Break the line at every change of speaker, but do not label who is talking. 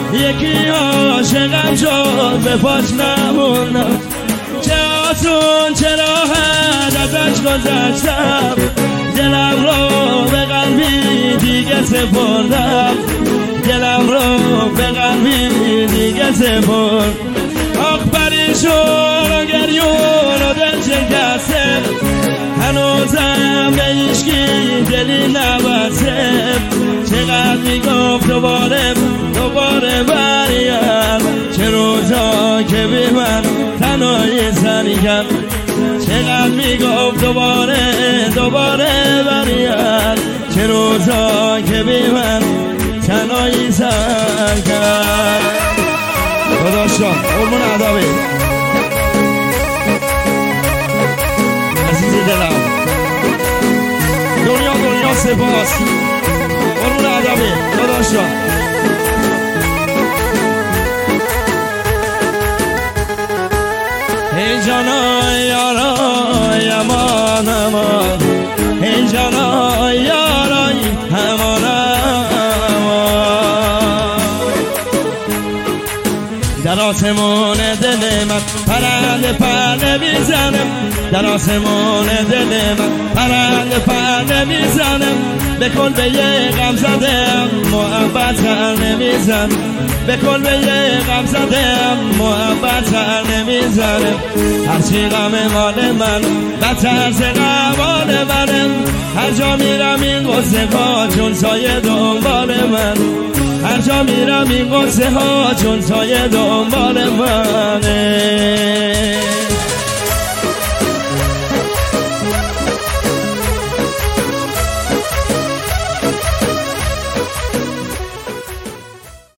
یکی عاشقم شد به پاش نموندم، چه آسون چه راحت ازش گذشتم، دلم رو به قلبی دیگه سپردم، دلم رو به قلبی دیگه سپرد. آخ پریشون و گریون و دل شکسته، هنوزم به هیچکی دلی نبسته، چقدر میگفت دوباره بریم، چه روزا که بی من تنهایی سری کرد، چقدر میگفت دوباره بریم، چه روزا که بی من تنهایی سر کرد. داداشان قربون ادبی عزیز دلم، دنیا سپاس، قربون ادبی داداشان. ای جانا یارای امان امان، ای جانا یارای امان امان، در آسمون دل من پرنده میزنم، در آسمون دل من پرنده میزنم، بکن به یه غم زدم محبت سر نمیزنم، بکن به یه غم زدم محبت سر نمیزنم، هرچی غم مال من بدتر ز غم منم، هر جا میرم این قصه ها چون سایه دنبال من، هر جا میرم این قصه ها چون سایه دنبال منه.